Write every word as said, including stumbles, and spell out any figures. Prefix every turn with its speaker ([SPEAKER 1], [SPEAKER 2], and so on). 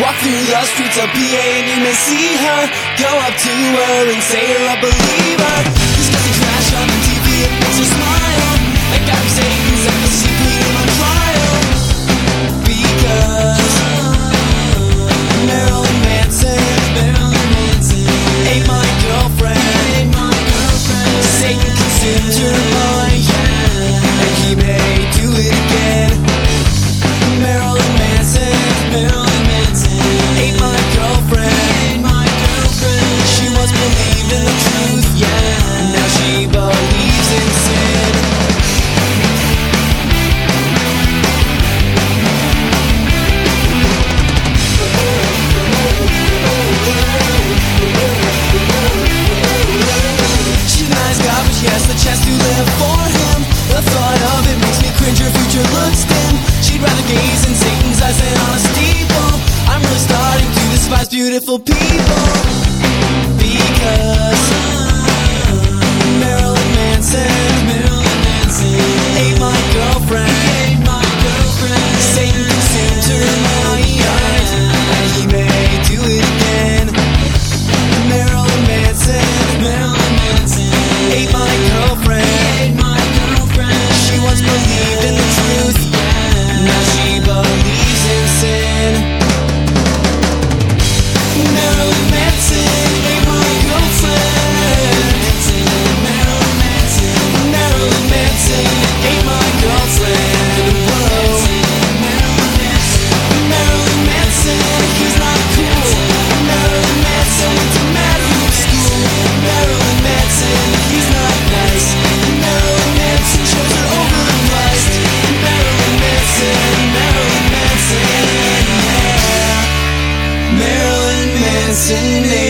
[SPEAKER 1] Walk through the streets of P A and you may see her. Go up to her and say you're a believer. Discussing trash on the T V, it makes her smile. Like I'm Satan's at the C P M on trial. Because Marilyn Manson, Marilyn Manson ain't my girlfriend, ain't my girlfriend. Satan consumed her mind, yeah, and he may do it again. Marilyn Manson, Marilyn Manson ain't my girlfriend, ain't my girlfriend. She once believed in the truth, yeah, now she believes in sin. She denies God, but she has the chance to live for him. The thought of it makes me cringe, her future looks dim. She'd rather gaze in Satan's eyes than on a steeple. I'm really starting to despise beautiful people. Because Marilyn Manson, Marilyn Manson ain't my girlfriend, ain't my girlfriend. Satan consumed her mind, and he may do it again. Marilyn Manson, Marilyn Manson ain't my girlfriend, ain't my girlfriend. She once believed in the truth, now she believes in sin. Marilyn Manson ain't my girlfriend. Marilyn Manson, Marilyn Manson ain't my girlfriend. Whoa. Marilyn Manson, Marilyn Manson, he's not cool. Marilyn Manson went to Madhouse school. Marilyn Manson, he's not nice. Marilyn Manson shows her overpriced. Marilyn Manson, Marilyn Manson, yeah. Marilyn Manson.